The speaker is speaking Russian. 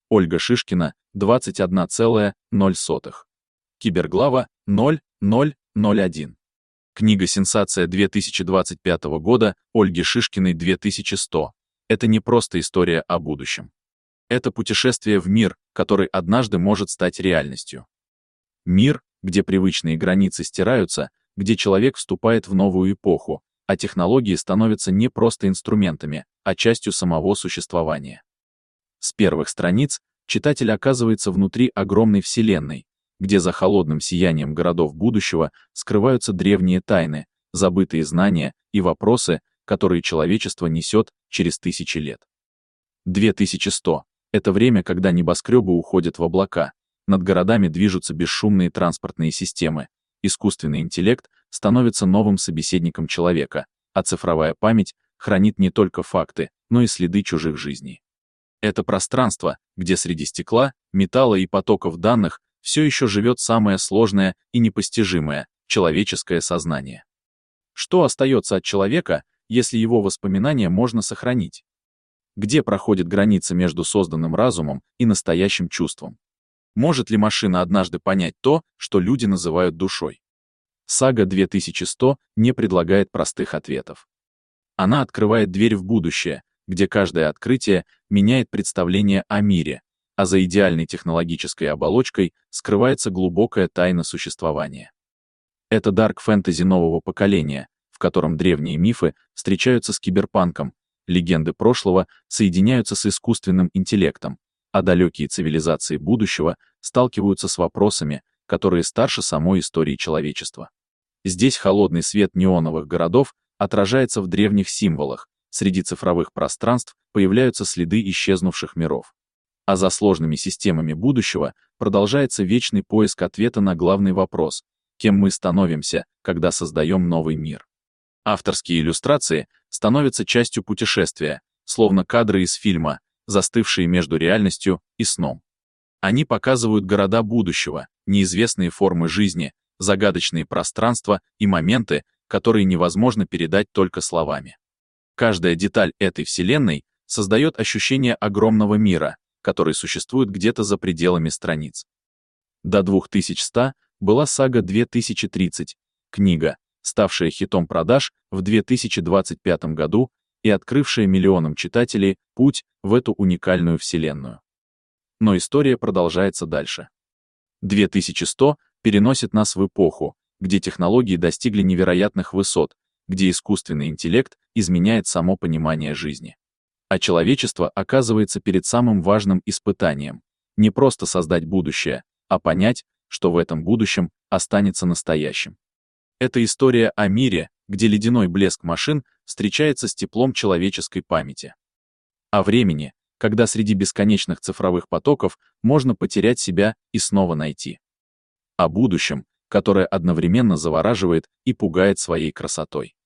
Ольга Шишкина, 21,0. Киберглава 0001. Книга «Сенсация» 2025 года Ольги Шишкиной 2100. Это не просто история о будущем. Это путешествие в мир, который однажды может стать реальностью. Мир, где привычные границы стираются, где человек вступает в новую эпоху, а технологии становятся не просто инструментами, а частью самого существования. С первых страниц читатель оказывается внутри огромной вселенной, где за холодным сиянием городов будущего скрываются древние тайны, забытые знания и вопросы, которые человечество несет через тысячи лет. 2100 — это время, когда небоскребы уходят в облака, над городами движутся бесшумные транспортные системы, искусственный интеллект становится новым собеседником человека, а цифровая память хранит не только факты, но и следы чужих жизней. Это пространство, где среди стекла, металла и потоков данных все еще живет самое сложное и непостижимое — человеческое сознание. Что остается от человека, если его воспоминания можно сохранить? Где проходит граница между созданным разумом и настоящим чувством? Может ли машина однажды понять то, что люди называют душой? Сага 2100 не предлагает простых ответов. Она открывает дверь в будущее, где каждое открытие меняет представление о мире, а за идеальной технологической оболочкой скрывается глубокая тайна существования. Это дарк-фэнтези нового поколения, в котором древние мифы встречаются с киберпанком, легенды прошлого соединяются с искусственным интеллектом, а далекие цивилизации будущего сталкиваются с вопросами, которые старше самой истории человечества. Здесь холодный свет неоновых городов отражается в древних символах, среди цифровых пространств появляются следы исчезнувших миров. А за сложными системами будущего продолжается вечный поиск ответа на главный вопрос: кем мы становимся, когда создаем новый мир? Авторские иллюстрации становятся частью путешествия, словно кадры из фильма, застывшие между реальностью и сном. Они показывают города будущего, неизвестные формы жизни, загадочные пространства и моменты, которые невозможно передать только словами. Каждая деталь этой вселенной создает ощущение огромного мира, который существует где-то за пределами страниц. До 2100 была сага 2030, книга, ставшая хитом продаж в 2025 году и открывшая миллионам читателей путь в эту уникальную вселенную. Но история продолжается дальше. 2100 переносит нас в эпоху, где технологии достигли невероятных высот, где искусственный интеллект изменяет само понимание жизни. А человечество оказывается перед самым важным испытанием — не просто создать будущее, а понять, что в этом будущем останется настоящим. Это история о мире, где ледяной блеск машин встречается с теплом человеческой памяти. О времени, когда среди бесконечных цифровых потоков можно потерять себя и снова найти. О будущем, которое одновременно завораживает и пугает своей красотой.